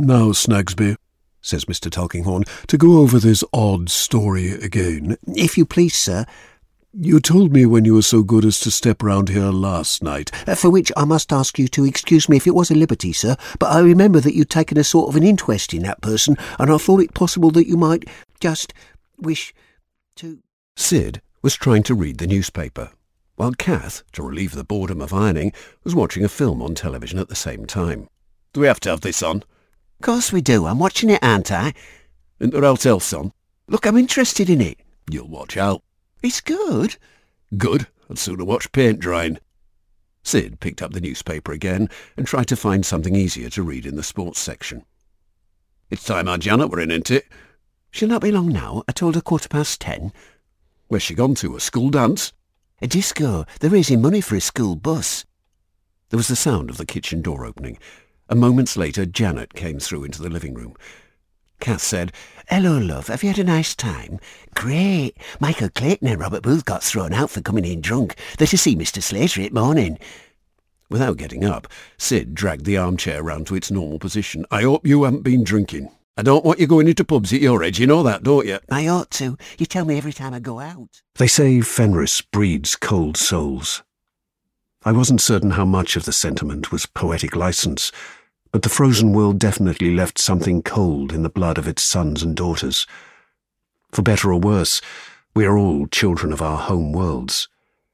"Now, Snagsby," says Mr. Tulkinghorn, "to go over this odd story again." "If you please, sir." "You told me when you were so good as to step round here last night." "For which I must ask you to excuse me if it was a liberty, sir, but I remember that you'd taken a sort of an interest in that person, and I thought it possible that you might just wish to—" Sid was trying to read the newspaper, while Kath, to relieve the boredom of ironing, was watching a film on television at the same time. "Do we have to have this on?" "Of course we do. I'm watching it, aren't I?" "Isn't there else on?" "Look, I'm interested in it." "You'll watch out." "It's good." "Good? I'd sooner watch paint drying." Sid picked up the newspaper again and tried to find something easier to read in the sports section. "It's time our Janet were in, ain't it?" "She'll not be long now. I told her 10:15. "Where's she gone to? A school dance?" "A disco. They're raising money for a school bus." There was the sound of the kitchen door opening, and moments later Janet came through into the living room. Kath said, "Hello, love. Have you had a nice time?" "Great. Michael Clayton and Robert Booth got thrown out for coming in drunk. They're to see Mr. Slater at morning." Without getting up, Sid dragged the armchair round to its normal position. "I hope you haven't been drinking. I don't want you going into pubs at your age, you know that, don't you?" "I ought to. You tell me every time I go out." They say Fenris breeds cold souls. I wasn't certain how much of the sentiment was poetic license, but the frozen world definitely left something cold in the blood of its sons and daughters. For better or worse, we are all children of our home worlds.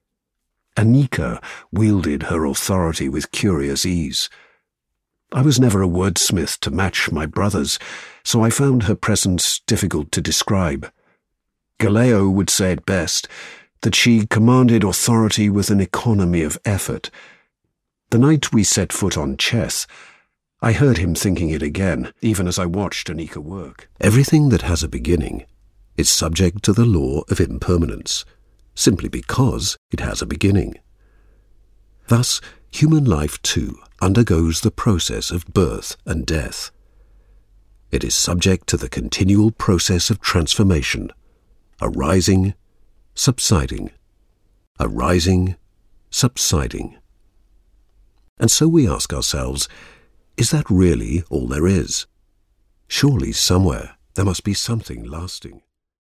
Anika wielded her authority with curious ease. I was never a wordsmith to match my brothers, so I found her presence difficult to describe. Galeo would say it best, that she commanded authority with an economy of effort. The night we set foot on Chess, I heard him thinking it again, even as I watched Anika work. Everything that has a beginning is subject to the law of impermanence, simply because it has a beginning. Thus, human life too undergoes the process of birth and death. It is subject to the continual process of transformation, arising, subsiding, arising, subsiding. And so we ask ourselves, is that really all there is? Surely somewhere there must be something lasting.